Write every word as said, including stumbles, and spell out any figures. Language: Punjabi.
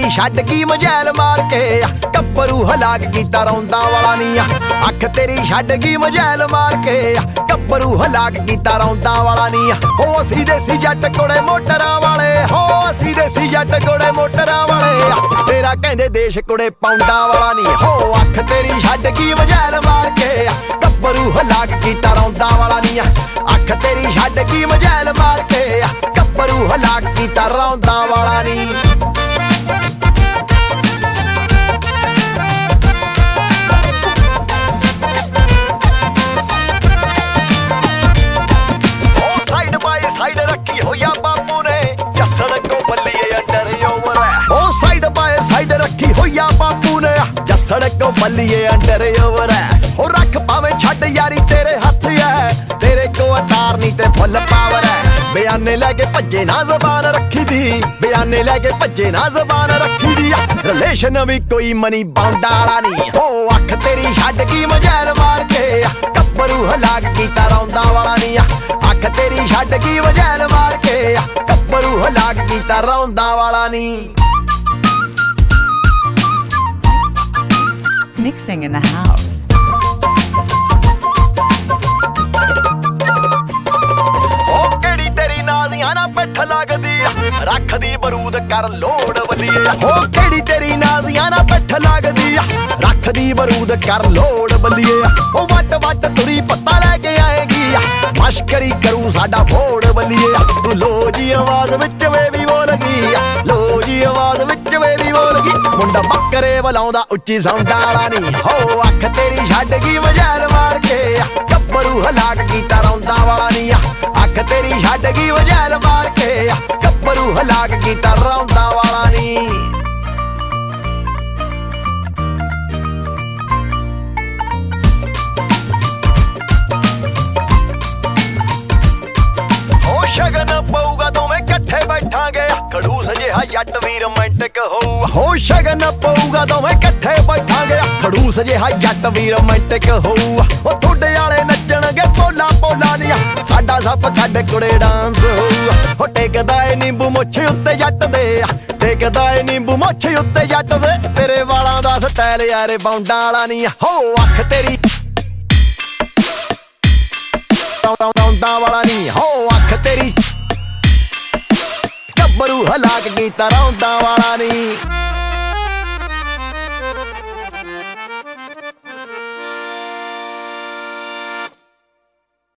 ਤੇਰੀ ਛੱਡ ਕੀ ਮਜੈਲ ਮਾਰ ਕੇ ਗੱਭਰੂ ਹਲਾਕ ਕੀਤਾ ਰੌਂਦਾ ਵਾਲਾ ਨੀ ਅੱਖ ਤੇਰੀ ਛੱਡ ਕੀ ਮਜੈਲ ਮਾਰ ਕੇ ਗੱਭਰੂ ਹਲਾਕ ਕੀਤਾ ਰੌਂਦਾ ਵਾਲਾ ਨੀ ਹੋ ਅਸੀਂ ਦੇਸੀ ਜੱਟ ਕੋੜੇ ਮੋਟਰਾਂ ਵਾਲੇ ਹੋ ਅਸੀਂ ਦੇਸੀ ਜੱਟ ਕੋੜੇ ਮੋਟਰਾਂ ਵਾਲੇ ਤੇਰਾ ਕਹਿੰਦੇ ਦੇਸ਼ ਕੁੜੇ ਪੌਂਡਾਂ ਵਾਲਾ ਨੀ ਹੋ ਅੱਖ ਤੇਰੀ ਛੱਡ ਕੀ ਮਜੈਲ ਮਾਰ ਕੇ ਗੱਭਰੂ ਹਲਾਕ ਕੀਤਾ ਰੌਂਦਾ ਵਾਲਾ ਨੀ ਅੱਖ ਤੇਰੀ ਛੱਡ ਕੀ ਮਜੈਲ ਮਾਰ ਕੇ ਗੱਭਰੂ ਹਲਾਕ ਕੀਤਾ ਰੌਂਦਾ ਵਾਲਾ ਨੀ ਸਾਈਡ ਰੱਖੀ ਹੋਇਆ ਬਾਪੂ ਨੇ ਜੱਸੜ ਕੋ ਬੱਲੀਏ ਅੰਡਰ ਓਵਰ ਉਹ ਸਾਈਡ ਬਾਏ ਸਾਈਡ ਰੱਖੀ ਹੋਇਆ ਬਾਪੂ ਨੇ ਜੱਸੜ ਕੋ ਬੱਲੀਏ ਅੰਡਰ ਓਵਰ ਉਹ ਰੱਖ ਪਾਵੇਂ ਛੱਡ ਯਾਰੀ ਤੇਰੇ ਹੱਥ ਐ ਤੇਰੇ ਕੋ ਅਤਾਰ ਨਹੀਂ ਤੇ ਫੁੱਲ ਪਾਵਰ ਐ ਬਿਆਨੇ ਲੈ ਕੇ ਭੱਜੇ ਨਾ ਜ਼ਬਾਨ ਰੱਖੀ ਦੀ ਬਿਆਨੇ ਲੈ ਕੇ ਭੱਜੇ ਨਾ ਜ਼ਬਾਨ ਰੱਖੀ ਦੀ ਰਿਲੇਸ਼ਨ ਵੀ ਕੋਈ ਮਨੀ ਬਾਉਂਡਾ ਵਾਲਾ ਨਹੀਂ ਹੋ ਅੱਖ ਤੇਰੀ ਛੱਡ ਕੀ ਮਜੈਲ ਮਾਰ ਕੇ ਗੱਭਰੂ ਹਲਾਕ ਕੀਤਾ ਰੌਂਦਾ ਵਾਲਾ ਨਹੀਂ ਅੱਖ ਤੇਰੀ ਛੱਡ ਕੀ ਮਜੈਲ ਮਾਰ ਕੇ ਗੱਭਰੂ ਹਲਾਕ ਕੀਤਾ ਰੌਂਦਾ ਵਾਲਾ ਨੀ Mixing in the house. ਉਹ ਕਿਹੜੀ ਤੇਰੀ ਨਾਜ਼ੀਆਂ ਨਾ ਪਿੱਠ ਲੱਗਦੀ ਰੱਖਦੀ ਬਰੂਦ ਕਰ ਲੋੜ ਬੱਲੀਏ ਹੋ ਕਿਹੜੀ ਤੇਰੀ ਨਾਜ਼ੀਆਂ ਨਾ ਪਿੱਠ ਲੱਗਦੀ ਰੱਖਦੀ ਬਰੂਦ ਕਰ ਲੋੜ ਬੱਲੀਏ ਉਹ ਵੱਟ ਵੱਟ ਤੁਰੀ ਪੱਤਾ ਲੈ ਕੇ ਆਏਗੀ ਮਸ਼ਕਰੀ ਕਰੂ ਸਾਡਾ ਫੋੜ ਬੱਲੀਏ ਤੂੰ ਲੋ ਜੀ ਆਵਾਜ਼ ਵਿੱਚ ਵੇ ਵੀ ਬੋਲ ਗਈ ਲੋ ਜੀ ਆਵਾਜ਼ ਵਿੱਚ ਵੇ ਵੀ ਬੋਲ ਗਈ ਮੁੰਡਾ ਬੱਕਰੇ ਬੁਲਾਉਂਦਾ ਉੱਚੀ ਸਾਊਂਡ ਵਾਲਾ ਨੀ ਹੋ ਅੱਖ ਤੇਰੀ ਛੱਡ ਗਈ ਮਜੈਲ ਮਾਰ ਕੇ ਗੱਭਰੂ ਹਲਾਕ ਕੀਤਾ ਰੌਂਦਾ ਵਾਲਾ ਨੀ ਅੱਖ ਤੇਰੀ ਛੱਡ ਗਈ ਮਜੈਲ ਮਾਰ ਕੇ ਗੱਭਰੂ ਹਲਾਕ ਕੀਤਾ ਰੌਂਦਾ ਵਾਲਾ ਨੀ ਸ਼ਗਨ ਪਊਗਾ ਦੋਵੇਂ ਇਕੱਠੇ ਬੈਠਾਂਗੇ ਖੜੂਸ ਜਿਹਾ ਜੱਟ ਵੀ ਰੋਮਾਂਟਿਕ ਹੋਊ ਹੋ ਸ਼ਗਨ ਪਊਗਾ ਦੋਵੇਂ ਇਕੱਠੇ ਬੈਠਾਂਗੇ ਖੜੂਸ ਜਿਹਾ ਜੱਟ ਵੀ ਰੋਮਾਂਟਿਕ ਹੋਊ ਉਹ ਤੁਹਾਡੇ ਵਾਲੇ ਨੱਚਣਗੇ ਪੋਲਾ ਪੋਲਾ ਦੀਆਂ ਸਾਡਾ ਸੱਪ ਕੱਢ ਕੁੜੇ ਡਾਂਸ ਹੋਊ ਉਹ ਟੇਕਦਾ ਏ ਨਿੰਬੂ ਮੁੱਛ ਉੱਤੇ ਜੱਟ ਦੇ ਟੇਕਦਾ ਏ ਨਿੰਬੂ ਮੁੱਛ ਉੱਤੇ ਜੱਟ ਦੇ ਤੇਰੇ ਵਾਲਾਂ ਦਾ ਸਟਾਈਲ ਯਾਰੇ ਬਾਉਂਡਾਂ ਵਾਲਾ ਨੀ ਹੋ ਅੱਖ ਤੇਰੀ ਰੌਂਦਾ ਵਾਲਾ ਨੀ ਹੋ ਅੱਖ ਤੇਰੀ ਗੱਭਰੂ ਹਲਾਕ ਕੀਤਾ ਰੌਂਦਾ ਵਾਲਾ ਨੀ